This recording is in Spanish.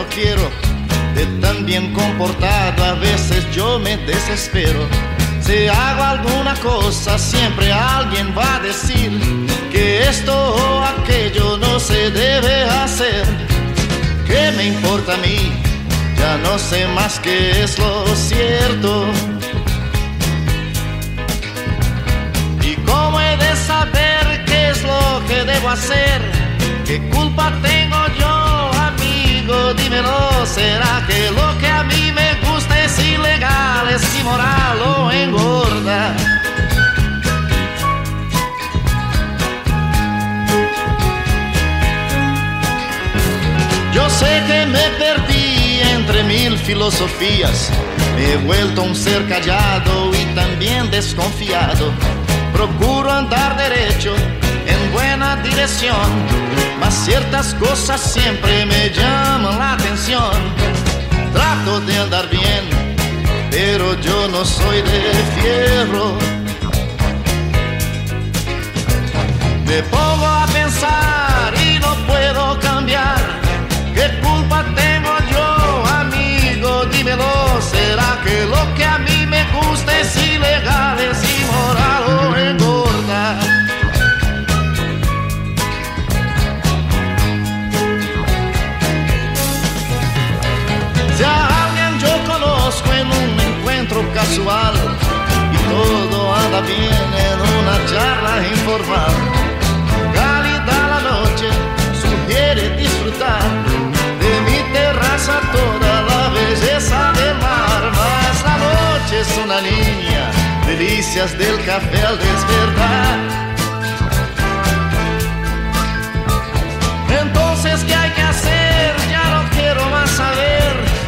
quiero. De tan bien comportado a veces yo me desespero. Si hago alguna cosa siempre alguien va a decir que esto o aquello no se debe hacer. ¿Qué me importa a mí? Ya no sé más qué es lo cierto. ¿Y cómo he de saber qué es lo que debo hacer? ¿Qué culpa tengo yo, amigo? Dímelo. ¿Será que lo que a mí me gusta es ilegal, es inmoral o engorda? Yo sé que me perdí entre mil filosofías. Me he vuelto un ser callado y también desconfiado. Procuro andar derecho, en buena dirección, mas ciertas cosas siempre me llaman la atención. Trato de andar bien, pero yo no soy de fierro. Me pongo a pensar y no puedo cambiar. ¿Qué culpa tengo yo, amigo? Dímelo. ¿Será que lo que a mí me gusta es ilegal, es inmoral o engorda? Si a alguien yo conozco en un encuentro casual y todo anda bien en una charla informal, cálida la noche sugiere disfrutar de mi terraza toda la belleza del mar. Mas la noche es una niña, delicias del café al despertar. Entonces, ¿qué hay que hacer? Ya no quiero más saber.